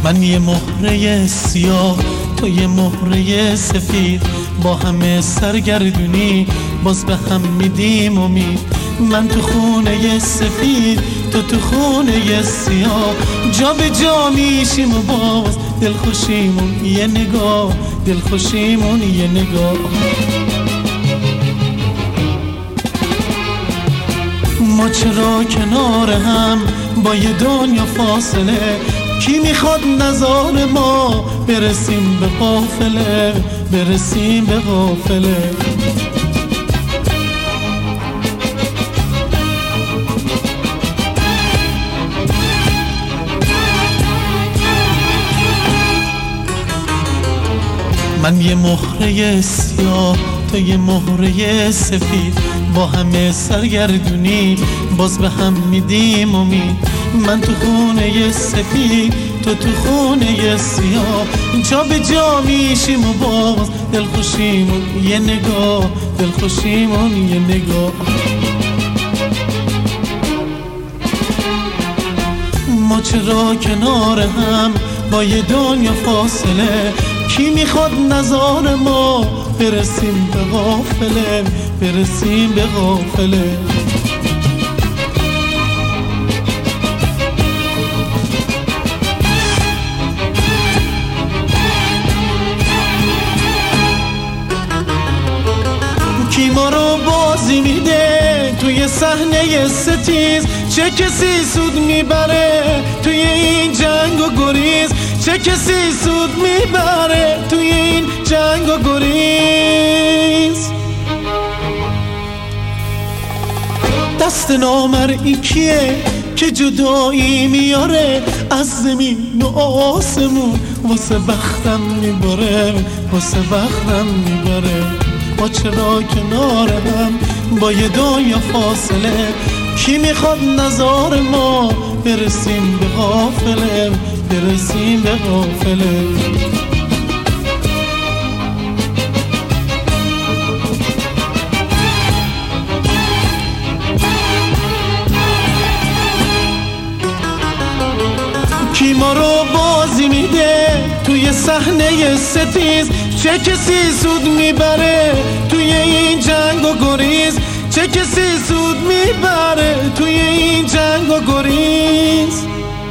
من یه مهره سیاه، تو یه مهره سفید، با همه سرگردونی باز به هم میدیم امید. من تو خونه سفید، تو خونه سیاه، جا به جا میشیم و باز دلخوشیمون یه نگاه، دلخوشیمون یه نگاه. ما چرا کنار هم با یه دنیا فاصله؟ کی میخواد نظار ما برسیم به قافله، برسیم به قافله. من یه مهره سیاه، تو یه مهره سفید، با همه سرگردونی باز به هم میدیم امید. من تو خونه سفید، تو خونه سیاه، جا به جا میشیم و باز دلخوشیمون یه نگاه، دلخوشیمون یه نگاه. ما چرا کنار هم با یه دنیا فاصله؟ کی میخواد نظار ما برسیم به قافله، برسیم به قافله. کی ما رو بازی میده توی صحنه ستیز؟ چه کسی سود میبره توی این جنگ و گریز؟ چه کسی سود میبره توی این جنگ و گریز؟ دست نامرئی کیه که جدایی میاره از زمین و آسمون؟ واسه بختم میباره، واسه بختم میباره. ما چرا کنار هم با یه دنیا فاصله؟ کی میخواد نظار ما برسیم به قافله، برسیم به قافله. کی ما رو بازی میده توی صحنه ستیز؟ چه کسی سود میبره توی این جنگ و گریز؟ چه کسی سود میبره توی این جنگ و گریز؟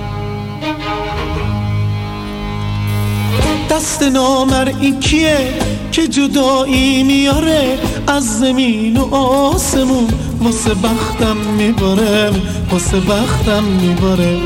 دست نامرئی کیه که جدایی میاره از زمین و آسمون؟ واسه بختم میباره، واسه بختم میباره.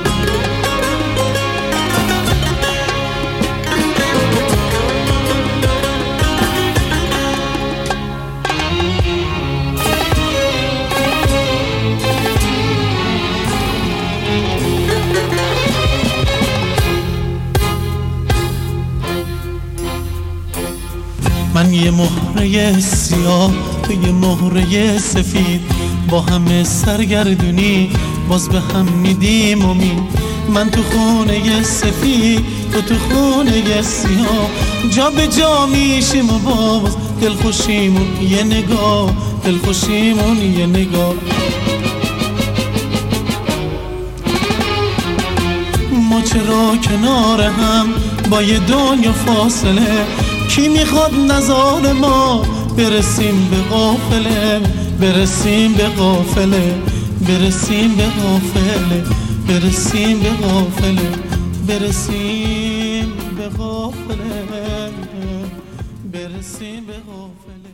من یه مهره سیاه، تو یه مهره سفید، با همه سرگردونی باز به هم میدیم امید. من تو خونه سفید، تو خونه سیاه، جا به جا میشیم و باز دلخوشیمون یه نگاه، دلخوشیمون یه نگاه. ما چرا کنار هم با یه دنیا فاصله؟ کی میخواد نظار ما برسیم به قافله، برسیم به قافله، برسیم به قافله، برسیم به قافله، برسیم به قافله، برسیم به قافله.